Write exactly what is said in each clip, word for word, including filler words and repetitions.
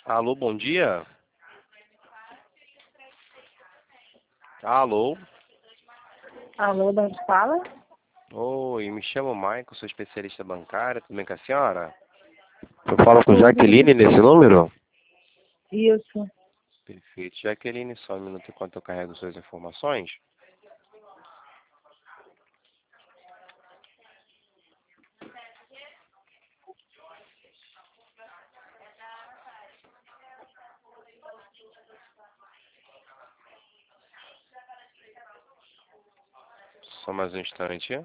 Alô, bom dia. Alô. Alô, de onde fala? Oi, me chamo Michael, sou especialista bancário, tudo bem com a senhora? Eu falo com Jaqueline nesse número? Isso. Perfeito. Jaqueline, só um minuto enquanto eu carrego suas informações. Só mais um instante.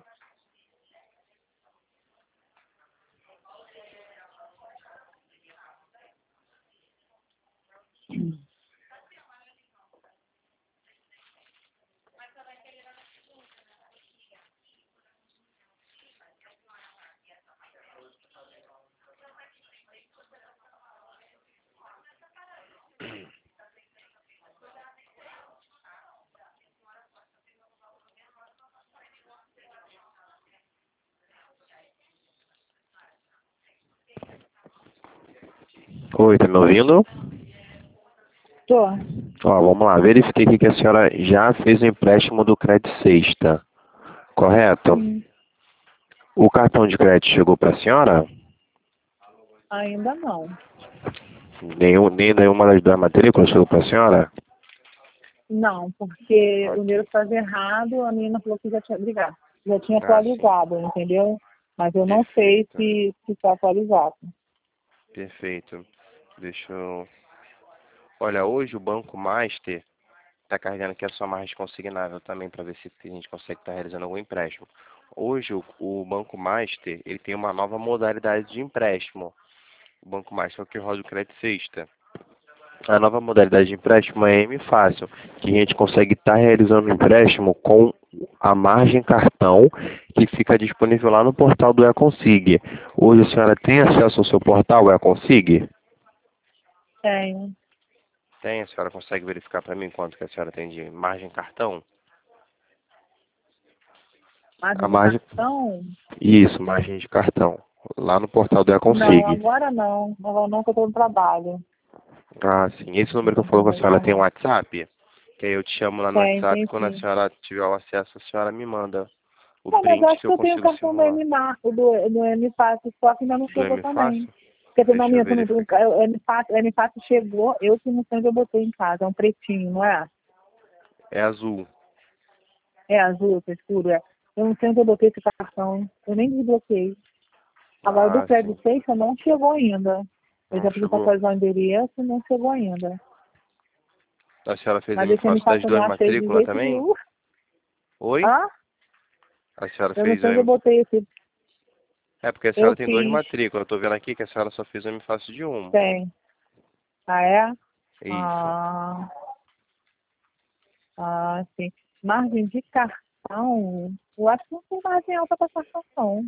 Oi, tá me ouvindo? Tô. Ó, vamos lá. Verifiquei aqui que a senhora já fez o empréstimo do Crédito Sexta, correto? Sim. O cartão de crédito chegou para a senhora? Ainda não. Nenhum, nem nenhuma das duas matrículas chegou para a senhora? Não, porque o Ok. meu estava errado, a menina falou que já tinha ligado. Já tinha Ah, sim. atualizado, entendeu? Mas eu não sei Perfeito. se está atualizado. Perfeito. Deixa eu... Olha, hoje o Banco Master está carregando aqui a sua margem consignável também para ver se a gente consegue estar realizando algum empréstimo. Hoje o, o Banco Master ele tem uma nova modalidade de empréstimo. O Banco Master é o que roda o Crédito Sexta. A nova modalidade de empréstimo é M Fácil, que a gente consegue estar realizando o empréstimo com a margem cartão que fica disponível lá no portal do Econsig. Hoje a senhora tem acesso ao seu portal, o Econsig? Tenho. Tem, a senhora consegue verificar para mim quanto que a senhora tem de margem cartão? A Margem de margem... cartão? Isso, margem de cartão. Lá no portal do Não, Econsig. agora não. Agora não, que eu estou no trabalho. Ah, sim. Esse Eu número que eu tenho que falo com a senhora tem um trabalhar. WhatsApp? Que aí eu te chamo lá no Tem, WhatsApp. tem Quando a sim. senhora tiver o acesso, a senhora me manda o Não, mas eu print acho que que eu eu tenho o consigo cartão do simular. M Marco, do, do M Fácil, só que ainda não Do chegou M também. Fácil? Porque não, Deixa eu minha, não, verificar. o M Fácil, o M Fácil chegou, eu que não sei onde eu botei em casa, é um pretinho, não é? É azul. É azul, é escuro, é. Eu não sei onde eu botei esse cartão, eu nem desbloqueei. Agora, do Ah, Crédito sim. Sexta não chegou ainda. Eu Não já pedi para chegou? atualizar o endereço e não chegou ainda. A senhora fez Mas M esse M Fácil das Fácil eu duas não achei de matrículas jeito também? nenhum. Oi? Ah, A senhora eu não fez o sei onde eu M... botei esse. É porque a Eu senhora tem duas fiz, matrículas. Eu tô vendo aqui que a senhora só fez o M Fácil de um. tem. Ah, é? Isso. Ah, ah, sim. Margem de cartão, eu acho que não tem margem alta para cartão, não.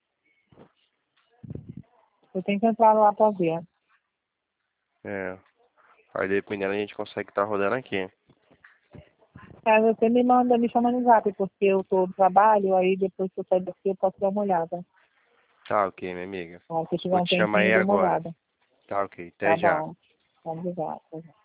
Eu tenho que entrar lá para ver. É. Aí dependendo a gente consegue estar rodando aqui. É, você me manda, me chama no zap, porque eu tô no trabalho, aí depois que eu sair daqui eu posso dar uma olhada. Tá ok, minha amiga. Então, se eu tiver Vou um te chamar tempinho, eu aí dou uma agora. olhada. Tá ok. Até Tá já. bom. Obrigada.